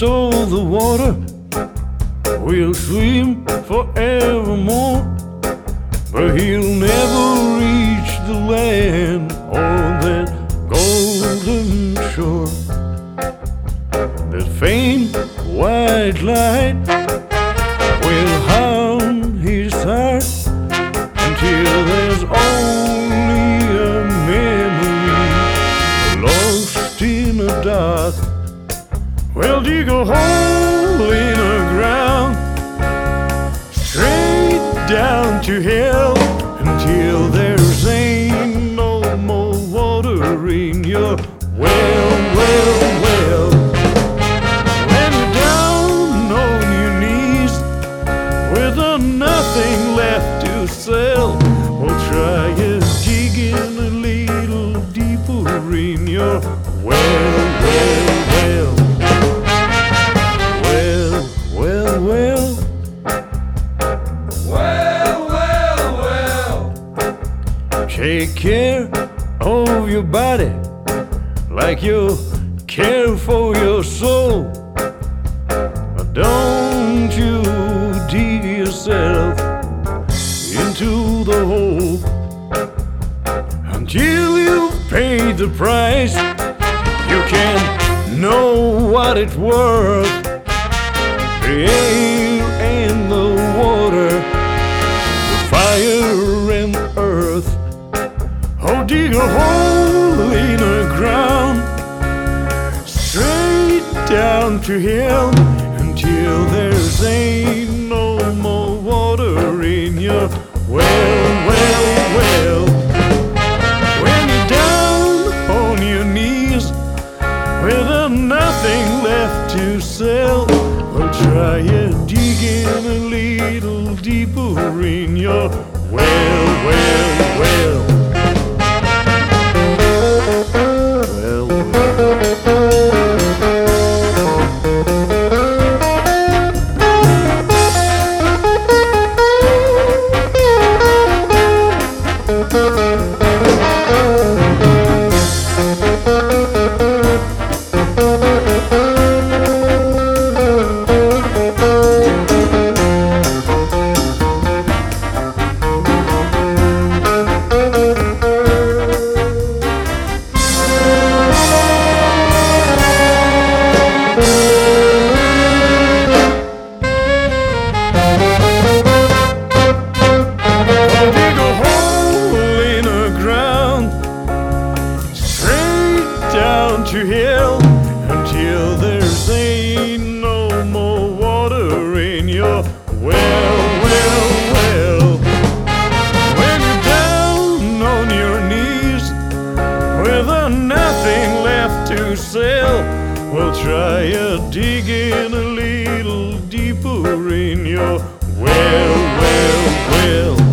stole the water will swim forevermore, but he'll never reach the land or that golden shore. That faint white light will haunt his heart until there's only a memory lost in the dark. Well, dig a hole in the ground straight down to hell until there's ain't no more water in your well, well, well. When you're down on your knees with nothing left to sell, well, try digging a little deeper in your well, well, well. Well, take care of your body like you care for your soul. But don't you dig yourself into the hole until you've paid the price. You can't know what it's worth. The air and the water, the fire and the earth. Oh, dig a hole in the ground straight down to hell until there's ain't no more water in your well, well, well. When you're down on your knees with nothing left to sell, well, try digging a little deeper in your well, well, well. Well, to hell until there's ain't no more water in your well, well, well. When you're down on your knees with nothing left to sell, well, try digging a little deeper in your well, well, well.